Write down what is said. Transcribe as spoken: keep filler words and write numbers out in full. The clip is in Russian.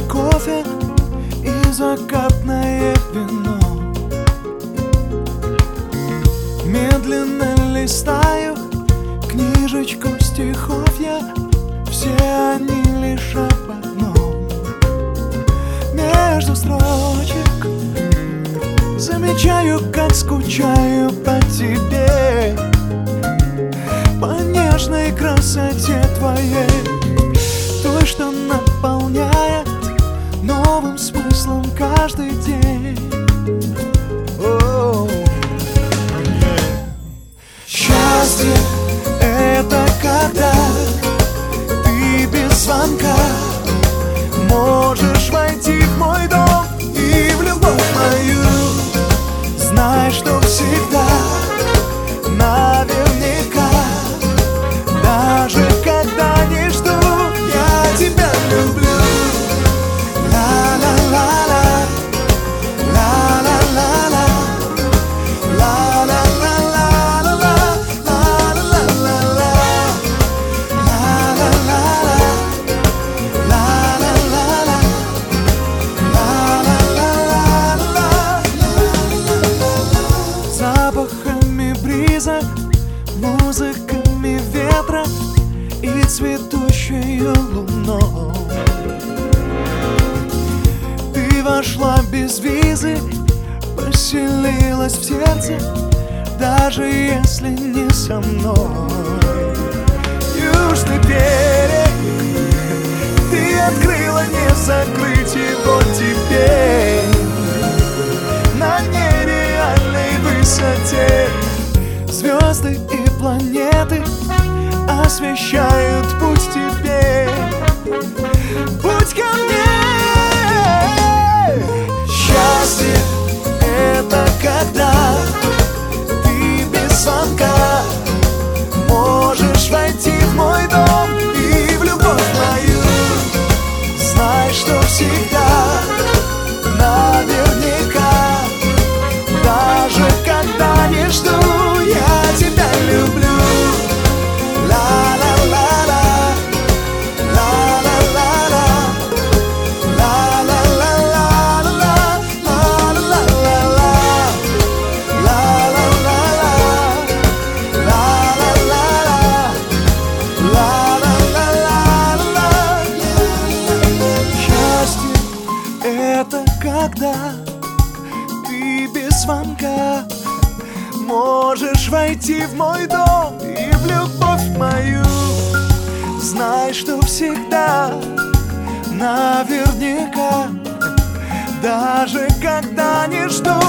кофе и закатное вино. Медленно листаю книжечку стихов я, все они лишь об одном. Между строчек замечаю, как скучаю по тебе, по нежной красоте твоей, той, что наполняет новым смыслом каждый день. О-о-о. Счастье — это когда ты без звонка можешь войти в мой дом и в любовь мою. Знай, что всегда, наверняка, даже когда не жду, я тебя люблю. Ла-ла-ла-ла, ла-ла-ла-ла, ла-ла-ла-ла-ла, ла-ла-ла-ла, ла-ла-ла-ла, запахами бриза, музыками ветра и цветущей луной. Ты вошла без визы, поселилась в сердце, даже если не со мной. Южный берег ты открыла, не закрыть его теперь. На нереальной высоте звезды и планеты освещают путь тебе, путь ко мне. Счастье — это когда ты без звонка можешь войти в мой дом и в любовь мою. Знай, что всегда, наверняка, даже когда не жду, я тебя люблю. Это когда ты без звонка можешь войти в мой дом и в любовь мою. Знай, что всегда, наверняка, даже когда не жду,